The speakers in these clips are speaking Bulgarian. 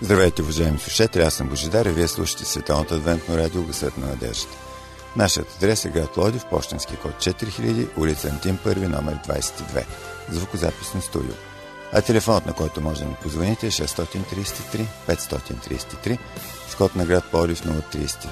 Здравейте, уважаеми слушатели, аз съм Божидар и вие слушате Световното адвентно радио Гласът на надеждата. Нашият адрес е град Пловдив, пощенски код 4000, улица Антим 1, номер 22, звукозаписно студио. А телефонът, на който може да ни позвоните, е 633 533, с код на град Пловдив 032.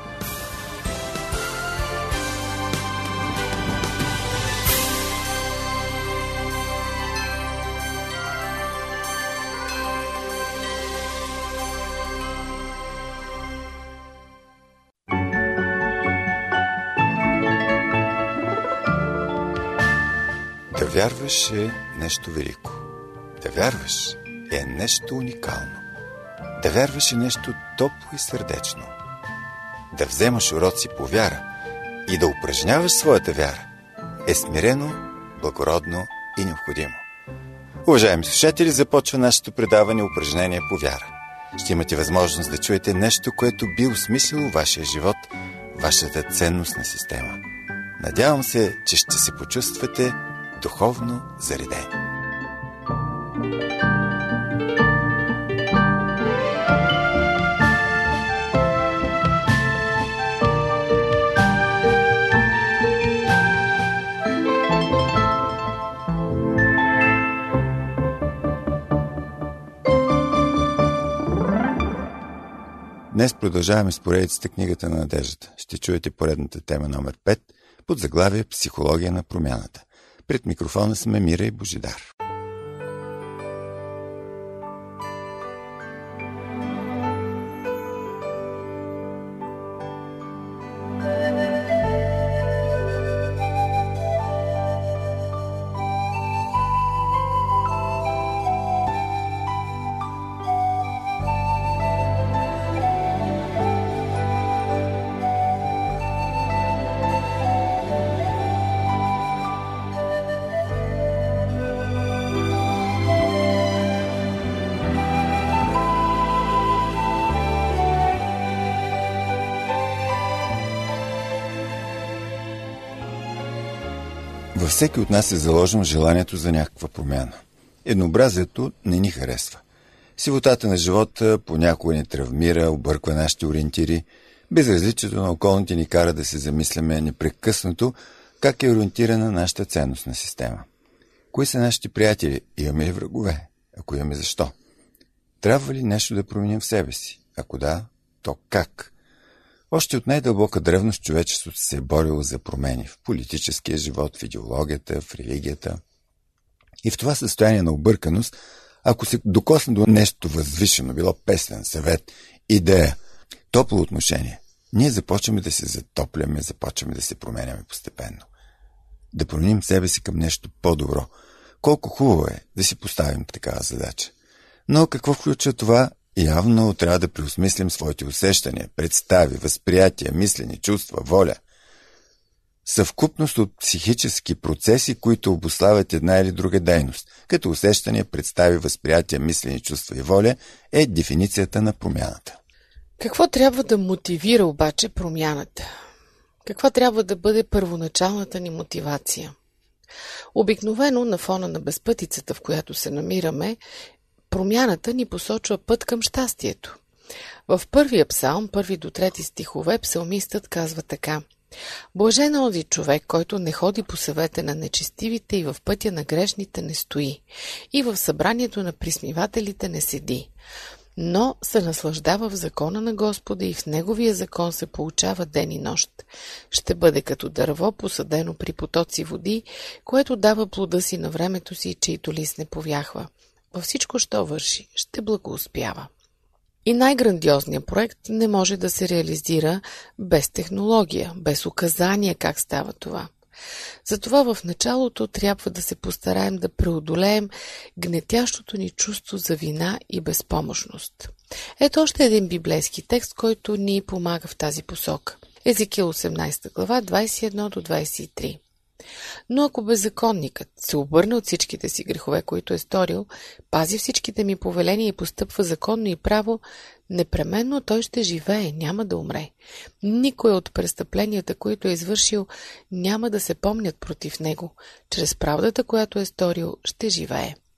Да вярваш е нещо велико. Да вярваш е нещо уникално. Да вярваш е нещо топло и сърдечно. Да вземаш уроци по вяра и да упражняваш своята вяра е смирено, благородно и необходимо. Уважаеми слушатели, започва нашето предаване упражнение по вяра. Ще имате възможност да чуете нещо, което би осмислило вашия живот, вашата ценностна система. Надявам се, че ще се почувствате духовно заредени. Днес продължаваме с поредицата Книгата на надеждата. Ще чуете поредната тема номер 5 под заглавие Психология на промяната. Пред микрофона сме Мира и Божидар. Във всеки от нас е заложено желанието за някаква промяна. Еднообразието не ни харесва. Сивотата на живота понякога ни травмира, обърква нашите ориентири. Безразличието на околните ни кара да се замисляме непрекъснато как е ориентирана нашата ценностна система. Кои са нашите приятели? Имаме ли врагове? Ако имаме, защо? Трябва ли нещо да променим в себе си? Ако да, то как? Още от най-дълбока древност човечеството се е борило за промени в политическия живот, в идеологията, в религията. И в това състояние на обърканост, ако се докосне до нещо възвишено, било песен, съвет, идея, топло отношение, ние започваме да се затопляме, започваме да се променяме постепенно. Да променим себе си към нещо по-добро. Колко хубаво е да си поставим такава задача. Но какво включва това? Явно трябва да преосмислим своите усещания, представи, възприятия, мислени, чувства, воля. Съвкупност от психически процеси, които обуславят една или друга дейност, като усещания, представи, възприятия, мислени, чувства и воля, е дефиницията на промяната. Какво трябва да мотивира обаче промяната? Каква трябва да бъде първоначалната ни мотивация? Обикновено на фона на безпътицата, в която се намираме, промяната ни посочва път към щастието. В първия псалм, 1 до 3 стихове, псалмистът казва така: Блажен е онзи човек, който не ходи по съвета на нечестивите и в пътя на грешните не стои, и в събранието на присмивателите не седи, но се наслаждава в закона на Господа и в неговия закон се получава ден и нощ. Ще бъде като дърво, посадено при потоци води, което дава плода си на времето си, чието лист не повяхва. Във всичко, що върши, ще благоуспява. И най-грандиозният проект не може да се реализира без технология, без указания как става това. Затова в началото трябва да се постараем да преодолеем гнетящото ни чувство за вина и безпомощност. Ето още един библейски текст, който ни помага в тази посока. Езекил 18 глава, 21 до 23. Но ако беззаконникът се обърне от всичките си грехове, които е сторил, пази всичките ми повеления и постъпва законно и право, непременно той ще живее, няма да умре. Никой от престъпленията, които е извършил, няма да се помнят против него. Чрез правдата, която е сторил, ще живее.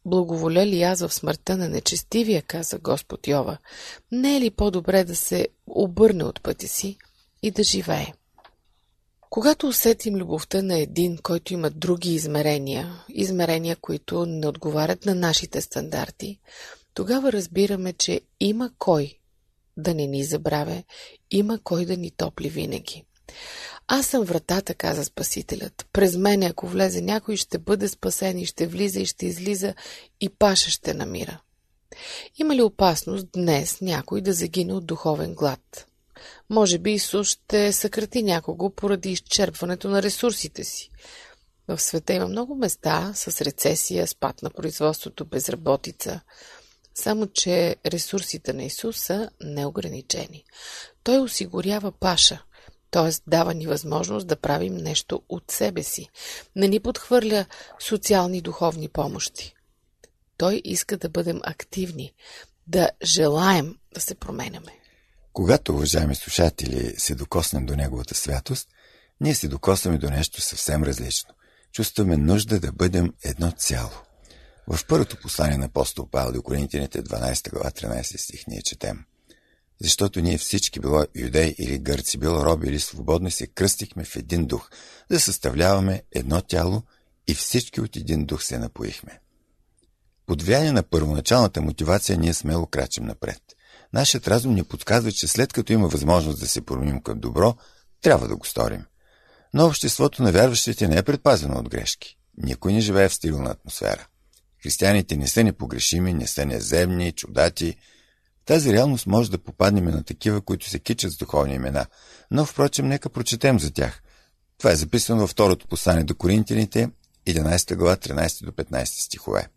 благоволя ли аз в смъртта на нечестивия, каза Господ Йова, не е ли по-добре да се обърне от пътя си и да живее? Когато усетим любовта на един, който има други измерения, които не отговарят на нашите стандарти, тогава разбираме, че има кой да не ни забравя, има кой да ни топли винаги. Аз съм вратата, каза Спасителят. През мене, ако влезе някой, ще бъде спасен и ще влиза и ще излиза и паша ще намира. Има ли опасност днес някой да загине от духовен глад? Може би Исус ще съкрати някого поради изчерпването на ресурсите си. В света има много места с рецесия, спад на производството, безработица. Само че ресурсите на Исус са неограничени. Той осигурява паша, т.е. дава ни възможност да правим нещо от себе си. Не ни подхвърля социални духовни помощи. Той иска да бъдем активни, да желаем да се променяме. Когато, уважаеми слушатели, се докоснем до Неговата святост, ние се докосваме до нещо съвсем различно. Чувстваме нужда да бъдем едно цяло. В първото послание на апостол Павел до Коринтяните, 12 глава, 13 стих, ние четем: защото ние всички, било юдеи или гърци, било роби или свободни, се кръстихме в един дух, да съставляваме едно тяло и всички от един дух се напоихме. Под влияние на първоначалната мотивация ние смело крачим напред. Нашият разум ни подсказва, че след като има възможност да се променим към добро, трябва да го сторим. Но обществото на вярващите не е предпазено от грешки. Никой не живее в стерилна атмосфера. Християните не са непогрешими, не са неземни, чудати. В тази реалност може да попаднем на такива, които се кичат с духовни имена, но впрочем нека прочетем за тях. Това е записано във второто послание до Коринтяните, 11 глава, 13 до 15 стихове.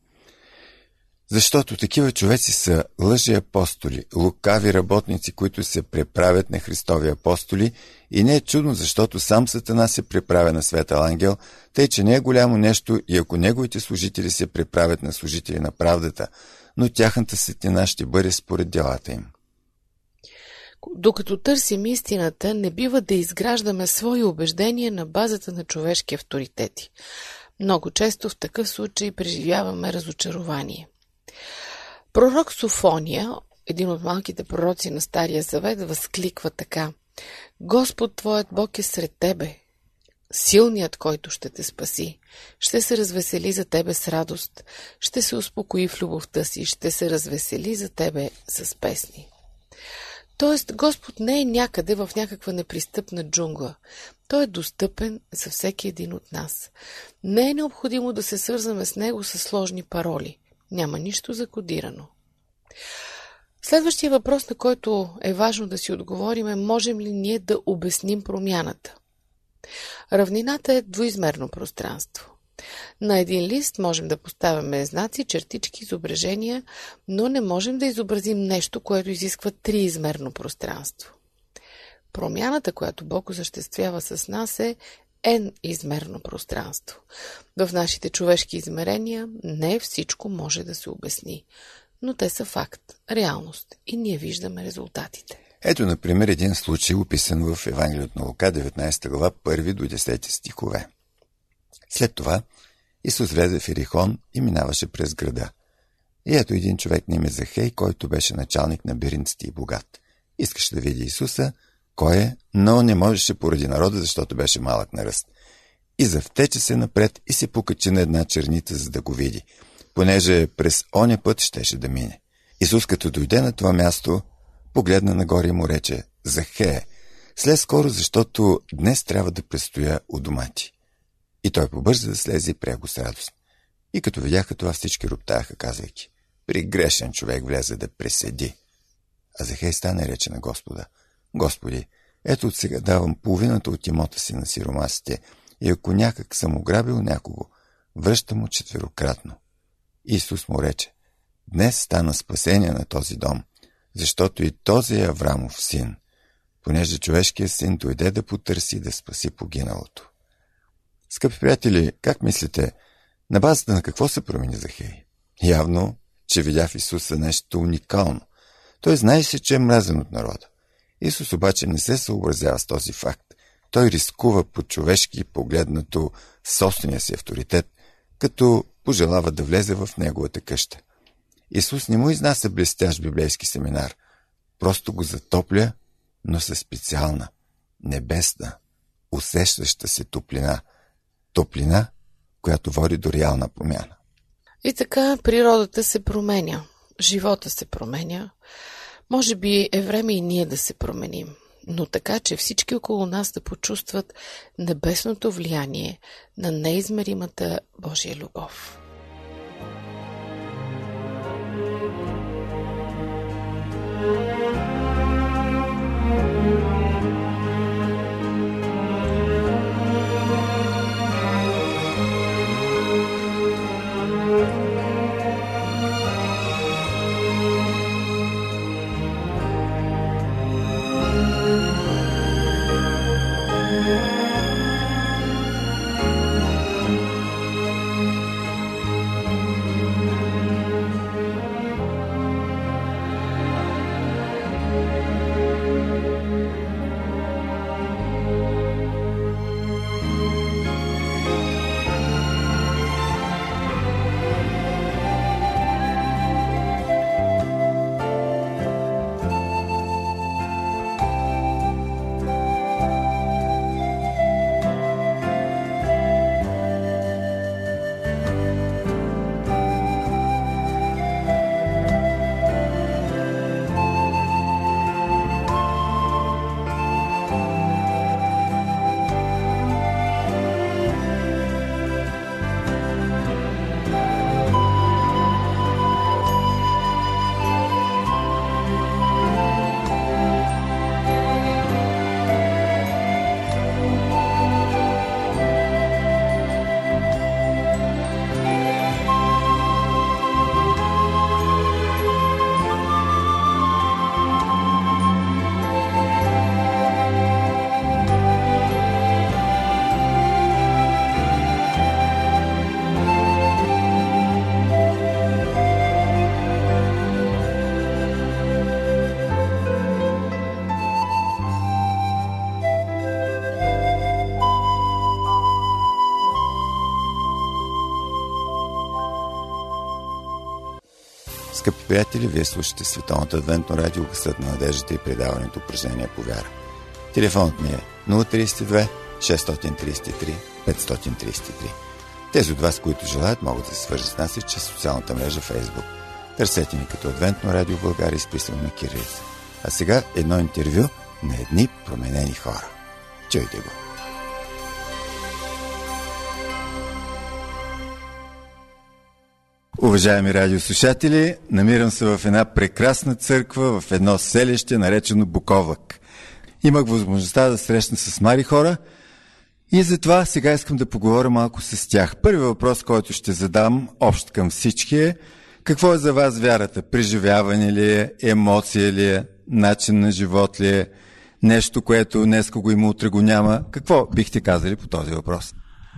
Защото такива човеци са лъжи апостоли, лукави работници, които се преправят на Христови апостоли, и не е чудно, защото сам Сатана се преправя на светъл ангел, тъй че не е голямо нещо и ако неговите служители се преправят на служители на правдата, но тяхната светлина ще бъде според делата им. Докато търсим истината, не бива да изграждаме свои убеждения на базата на човешки авторитети. Много често в такъв случай преживяваме разочарование. Пророк Софония, един от малките пророци на Стария Завет, възкликва така: Господ твоят Бог е сред тебе, силният, който ще те спаси, ще се развесели за тебе с радост, ще се успокои в любовта си, ще се развесели за тебе с песни. Тоест, Господ не е някъде в някаква непристъпна джунгла. Той е достъпен за всеки един от нас. Не е необходимо да се свързваме с Него със сложни пароли. Няма нищо закодирано. Следващия въпрос, на който е важно да си отговорим, е: можем ли ние да обясним промяната? Равнината е двоизмерно пространство. На един лист можем да поставяме знаци, чертички, изображения, но не можем да изобразим нещо, което изисква триизмерно пространство. Промяната, която Бог осъществява с нас, е N-измерно пространство. В нашите човешки измерения не всичко може да се обясни, но те са факт, реалност и ние виждаме резултатите. Ето, например, един случай, описан в Евангелието на Лука, 19 глава, 1 до 10 стихове. След това Исус влезе в Ерихон и минаваше през града. И ето един човек на име Захей, който беше началник на биринците и богат. Искаше да види Исуса, кой е, но не можеше поради народа, защото беше малък на ръст. И завтече се напред и се покачи на една черница, за да го види, понеже през оня път щеше да мине. Исус, като дойде на това място, погледна нагоре и му рече: Захее, слез скоро, защото днес трябва да престоя у дома ти. И той побърза да слезе и прие го с радост. И като видяха това, всички роптаха, казвайки: при грешен човек влезе да преседи. А Захей стана и рече на Господа: Господи, ето от сега давам половината от имота си на сиромасите и ако някак съм ограбил някого, връщам му четверократно. Исус му рече: днес стана спасение на този дом, защото и този е Аврамов син, понеже човешкият син дойде да потърси да спаси погиналото. Скъпи приятели, как мислите, на базата на какво се промени Захей? Явно, че видя в Исуса нещо уникално. Той знаеше, че е мразен от народа. Исус обаче не се съобразява с този факт. Той рискува по човешки погледнато собствения си авторитет, като пожелава да влезе в неговата къща. Исус не му изнася блестящ библейски семинар, просто го затопля, но със специална, небесна, усещаща се топлина. Топлина, която води до реална промяна. И така природата се променя, живота се променя. Може би е време и ние да се променим, но така, че всички около нас да почувстват небесното влияние на неизмеримата Божия любов. Скъпи приятели, вие слушате Световното адвентно радио, Гласът на надеждата и предаването Упражнения по вяра. Телефонът ми е 032 633 533. Тези от вас, които желаят, могат да се свържат с нас и чрез социалната мрежа Facebook. Търсете ни като Адвентно радио България, изписано на кирилица. А сега едно интервю на едни променени хора. Чуйте го! Уважаеми радиослушатели, намирам се в една прекрасна църква, в едно селище, наречено Буковлък. Имах възможността да срещна с млади хора и затова сега искам да поговоря малко с тях. Първият въпрос, който ще задам общ към всички е: какво е за вас вярата? Преживяване ли е, емоция ли е, начин на живот ли е, нещо, което днеска го има, утре го няма? Какво бихте казали по този въпрос?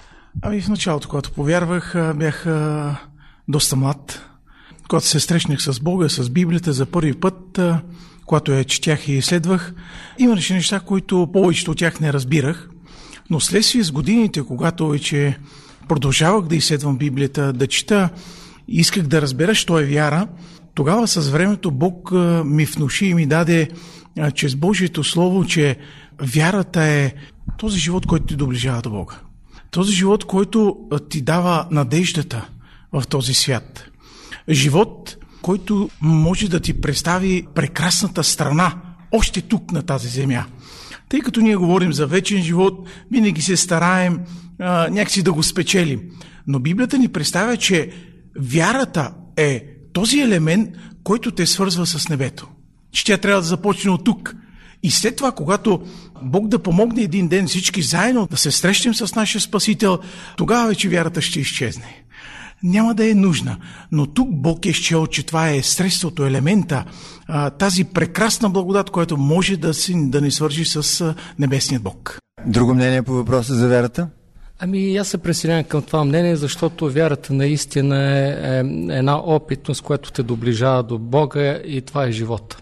В началото, когато повярвах, бях доста млад. Когато се срещнах с Бога, с Библията за първи път, когато я четях и изследвах, имаше неща, които повечето от тях не разбирах, но следствие с годините, когато вече продължавах да изследвам Библията, да чета, исках да разбера, що е вяра, тогава с времето Бог ми внуши и ми даде чрез Божието Слово, че вярата е този живот, който ти доближава до Бога. Този живот, който ти дава надеждата в този свят. Живот, който може да ти представи прекрасната страна, още тук на тази земя. Тъй като ние говорим за вечен живот, винаги се стараем някакси да го спечелим. Но Библията ни представя, че вярата е този елемент, който те свързва с небето. Че тя трябва да започне от тук. И след това, когато Бог да помогне един ден всички заедно да се срещнем с нашия Спасител, тогава вече вярата ще изчезне. Няма да е нужна. Но тук Бог е счел, че това е средството, елемента, тази прекрасна благодат, която може да ни свържи с небесния Бог. Друго мнение по въпроса за вярата? Аз се присъединявам към това мнение, защото вярата наистина е една опитност, която те доближава до Бога, и това е живота.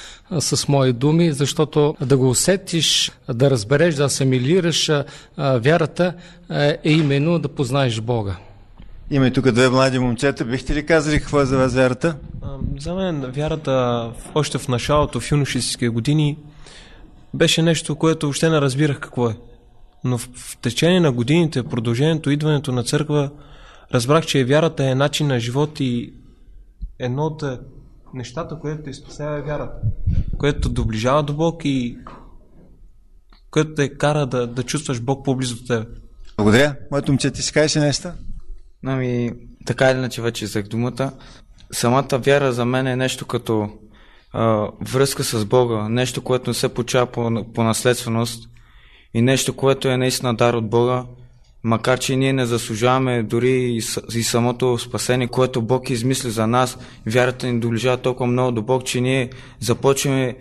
С мои думи, защото да го усетиш, да разбереш, да асимилираш вярата е именно да познаеш Бога. Има и тук две млади момчета. Бихте ли казали какво е за вас вярата? За мен вярата още в началото, в юношеските години, беше нещо, което въобще не разбирах какво е. Но в течение на годините, продължението, идването на църква, разбрах, че вярата е начин на живот и едно от нещата, което те спасява е вярата, което доближава до Бог и което те кара да чувстваш Бог по-близо до тебе. Благодаря. Моето момче, ти ще кажеш нещо? Така или иначе вече взех думата. Самата вяра за мен е нещо като връзка с Бога, нещо, което не се получава по наследственост и нещо, което е наистина дар от Бога, макар че ние не заслужаваме дори и самото спасение, което Бог измисли за нас. Вярата ни доближава толкова много до Бог, че ние започваме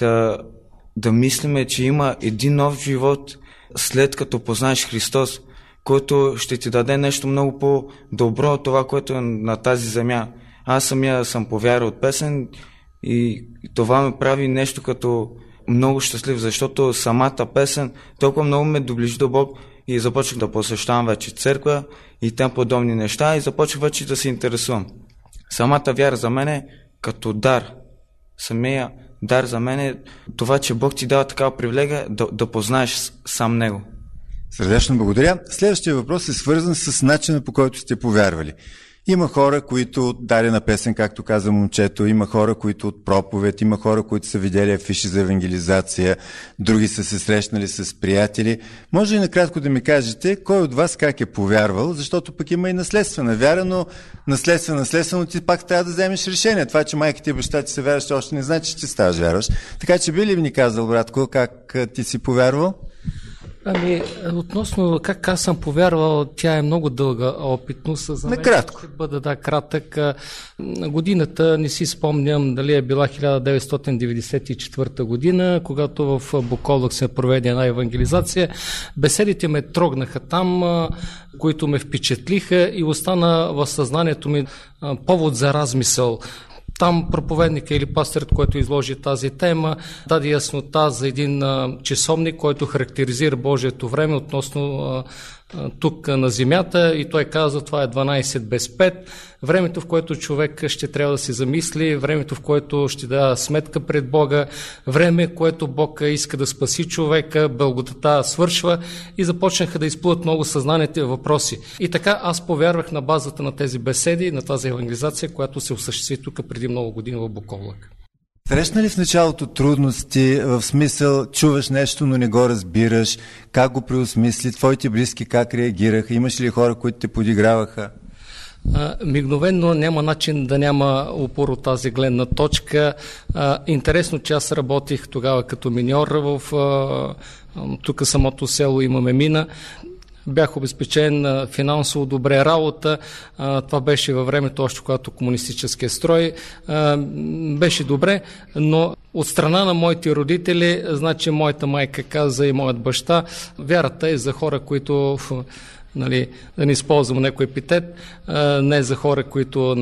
да мислиме, че има един нов живот след като познаеш Христос, който ще ти даде нещо много по-добро от това, което е на тази земя. Аз самия съм повярвал от песен и това ме прави нещо като много щастлив, защото самата песен толкова много ме доближи до Бог и започнах да посещавам вече църква и тем подобни неща и започнах вече да се интересувам. Самата вяра за мен е като дар. Самия дар за мен е това, че Бог ти дава такава привилегия да познаеш сам Него. Сърдечно благодаря. Следващия въпрос е свързан с начина, по който сте повярвали. Има хора, които от дадена песен, както каза момчето, има хора, които от проповед, има хора, които са видели афиши за евангелизация, други са се срещнали с приятели. Може ли накратко да ми кажете, кой от вас как е повярвал, защото пък има и наследствена вяра, но наследствено ти пак трябва да вземеш решение. Това, че майките и баща ти са вярващи, още не значи, че ти ставаш вярващ. Така че би ли ни казал, братко, как ти си повярвал? Относно как аз съм повярвал, тя е много дълга опитност. За мен ще бъда кратък. Годината не си спомням дали е била 1994 година, когато в Буколък се проведе една евангелизация. Беседите ме трогнаха там, които ме впечатлиха и остана в съзнанието ми повод за размисъл. Там проповедника или пастърът, който изложи тази тема, даде яснота за един часовник, който характеризира Божието време относно тук на земята и той каза, това е 12 без 5, времето, в което човек ще трябва да се замисли, времето, в което ще дава сметка пред Бога, време, в което Бог иска да спаси човека, бълготата свършва и започнаха да изплуват много съзнаните въпроси. И така аз повярвах на базата на тези беседи, на тази евангелизация, която се осъществи тук преди много години в Буковлък. Срещна ли в началото трудности, в смисъл чуваш нещо, но не го разбираш, как го преосмисли, твоите близки как реагираха, имаш ли хора, които те подиграваха? Мигновено няма начин да няма упор от тази гледна точка. Интересно, че аз работих тогава като миньор в тук самото село имаме мина. Бях обезпечен финансово добре работа. Това беше във времето, още когато комунистическия строй. Беше добре, но от страна на моите родители, значи моята майка каза и моят баща, вярата е за хора, които, да не използвам някой епитет, не е за хора, които,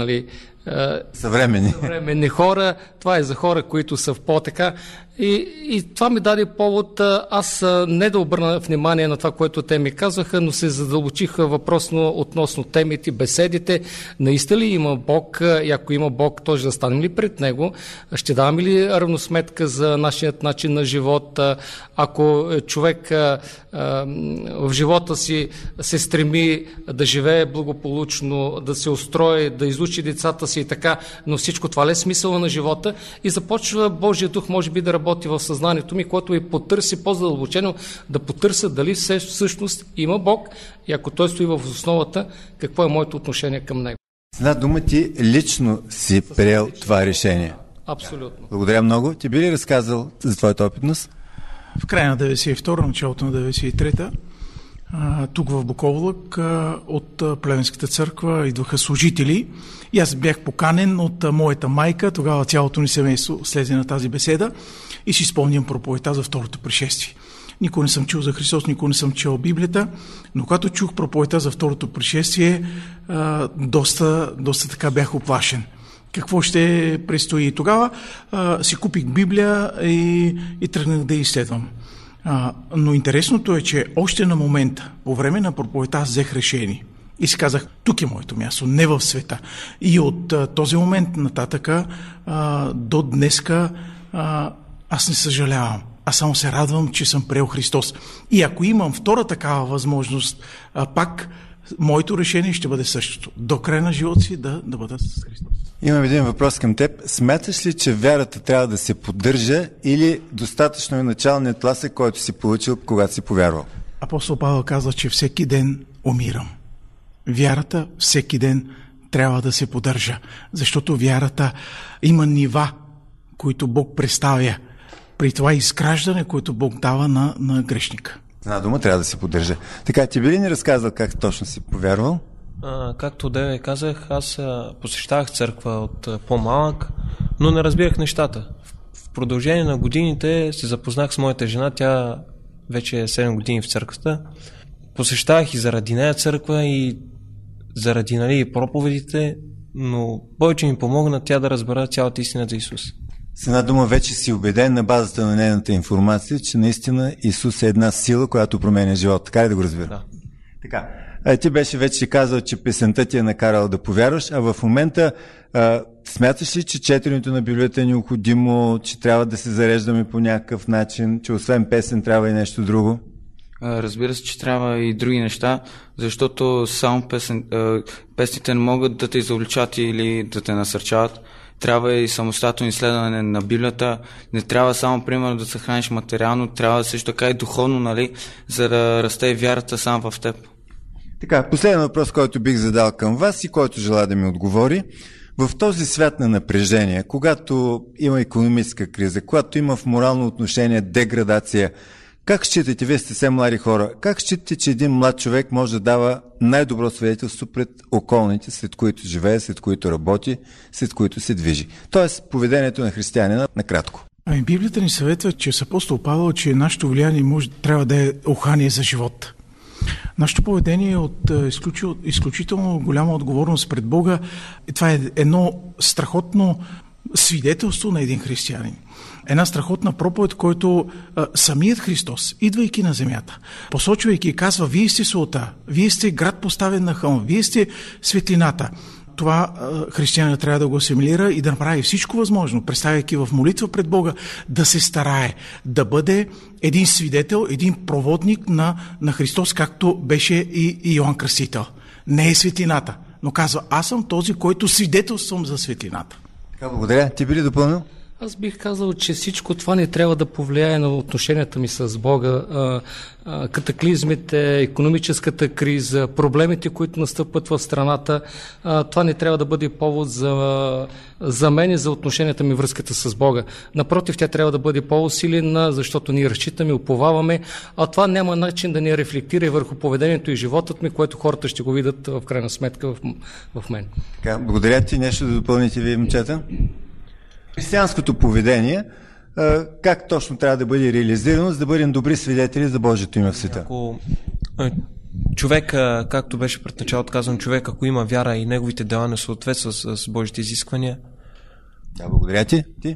съвременни хора, това е за хора, които са в по-така. И това ми даде повод аз не да обърна внимание на това, което те ми казваха, но се задълбочиха въпросно относно темите, беседите. Наистина ли има Бог? И ако има Бог, то ще станем ли пред Него? Ще даваме ли равносметка за нашият начин на живот? Ако човек в живота си се стреми да живее благополучно, да се устрои, да изучи децата си и така, но всичко това ли е смисъла на живота? И започва Божия дух, може би, да работи в съзнанието ми, което и потърси по-задълбочено, да потърся дали всъщност има Бог и ако той стои в основата, какво е моето отношение към него. С една дума ти лично си приел това решение. Абсолютно. Благодаря много. Ти би ли разказал за твоята опитност? В края на 92-та, началото на 93-та, тук в Буковлък от Плевенската църква идваха служители и аз бях поканен от моята майка, тогава цялото ни семейство слезе на тази беседа и си спомням проповедта за второто пришествие. Никой не съм чул за Христос, никой не съм чел Библията, но когато чух проповедта за второто пришествие, доста така бях оплашен. Какво ще предстои? И тогава си купих Библия и тръгнах да изследвам. Но интересното е, че още на момента, по време на проповедта, аз взех решение. И си казах, тук е моето място, не в света. И от този момент нататъка до днеска аз не съжалявам. Аз само се радвам, че съм приел Христос. И ако имам втора такава възможност, пак моето решение ще бъде същото. До края на живота си да бъда с Христос. Имам един въпрос към теб. Смяташ ли, че вярата трябва да се поддържа или достатъчно е началният тласък, който си получил, когато си повярвал? Апостол Павел казва, че всеки ден умирам. Вярата всеки ден трябва да се поддържа, защото вярата има нива, които Бог представя при това изграждане, което Бог дава на грешника. Една дума трябва да се поддържа. Така, ти би ли ни разказал как точно си повярвал? Както деве казах, аз посещавах църква от по-малък, но не разбирах нещата. В продължение на годините се запознах с моята жена, тя вече е 7 години в църквата. Посещавах и заради нея църква и заради проповедите, но повече ми помогна тя да разбера цялата истина за Исус. С една дума вече си убеден на базата на нейната информация, че наистина Исус е една сила, която променя живота. Така ли да го разбира? Да. Така. Ти беше вече казал, че песента ти е накарала да повярваш, а в момента смяташ ли, че четенето на Библията е необходимо, че трябва да се зареждаме по някакъв начин, че освен песен трябва и нещо друго? Разбира се, че трябва и други неща, защото само песните не могат да те изобличат или да те насърчават. Трябва и самостоятелно изследване на Библията. Не трябва само, примерно, да се храниш материално, трябва също така и духовно, нали, за да расте вярата сам в теб. Така, последен въпрос, който бих задал към вас и който желая да ми отговори. В този свят на напрежение, когато има икономическа криза, когато има в морално отношение деградация, как считате, вие сте все млади хора, как считате, че един млад човек може да дава най-добро свидетелство пред околните, след които живее, след които работи, след които се движи? Тоест, поведението на християнина накратко. Библията ни съветва, че с апостол Павел, че нашето влияние трябва да е ухание за живот. Нашето поведение е от изключително голяма отговорност пред Бога. Това е едно страхотно свидетелство на един християнин. Една страхотна проповед, който самият Христос, идвайки на земята, посочвайки, казва, вие сте солта, вие сте град поставен на хълм, вие сте светлината. Това християнът трябва да го асимилира и да направи всичко възможно, представяйки в молитва пред Бога, да се старае, да бъде един свидетел, един проводник на Христос, както беше и Йоан Кръстител. Не е светлината, но казва, аз съм този, който свидетелствам за светлината. Благодаря. Ти би ли допълнил? Аз бих казал, че всичко това не трябва да повлияе на отношенията ми с Бога. Катаклизмите, икономическата криза, проблемите, които настъпват в страната, това не трябва да бъде повод за мен и за отношенията ми, връзката с Бога. Напротив, тя трябва да бъде по-усилена, защото ние разчитаме, уповаваме, а това няма начин да ни рефлектира и върху поведението и животът ми, което хората ще го видят в крайна сметка в мен. Така, благодаря ти. Нещо да допълните вие, момчета? Християнското поведение, как точно трябва да бъде реализирано, за да бъдем добри свидетели за Божието име в света? Ако човек, както беше пред началото казано, човек, ако има вяра и неговите дела не съответстват с Божите изисквания. Да, благодаря ти. Ти?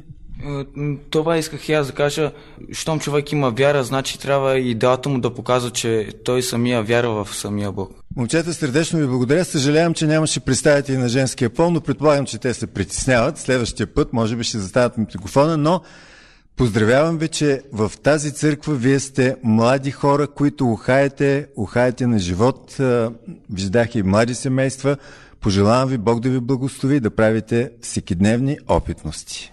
Това исках и аз да кажа. Щом човек има вяра, значи трябва и делата му да показва, че той самия вярва в самия Бог. Момчета, сърдечно ви благодаря. Съжалявам, че нямаше представители на женския пол, но предполагам, че те се притесняват. Следващия път може би ще заставят микрофона, но поздравявам ви, че в тази църква вие сте млади хора, които ухаете на живот. Виждах и млади семейства. Пожелавам ви Бог да ви благослови да правите всекидневни опитности.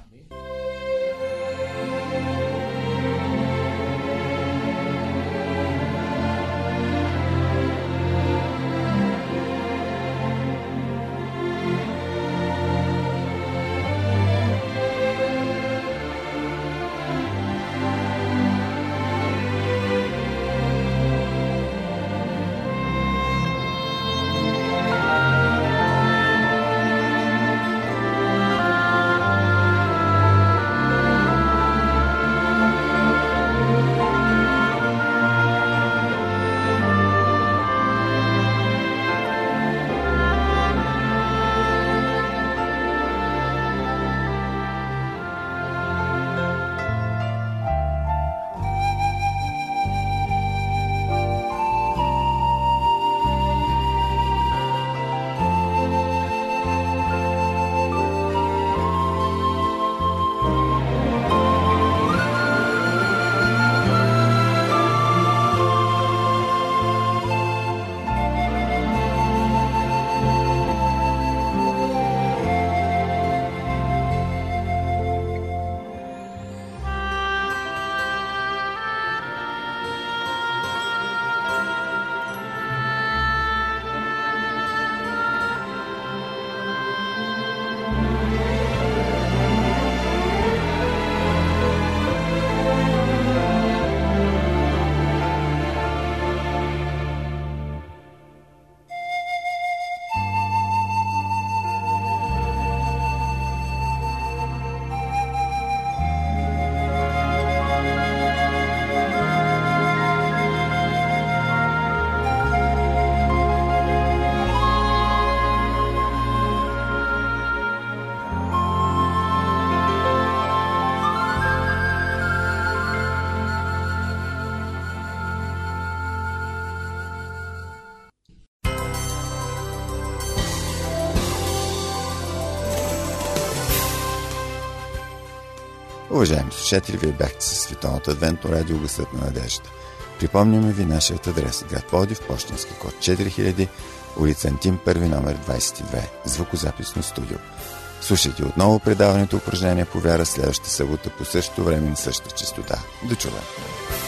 Уважаеми слушатели, вие бяхте с Световното адвентно радио Гласът на надеждата. Припомняме ви нашият адрес: град Пловдив, пощенски код 4000, улица Антим, 1 номер 22, звукозаписно студио. Слушайте отново предаването Упражнения по вяра следващата събота по същото време на същата честота. До чуване!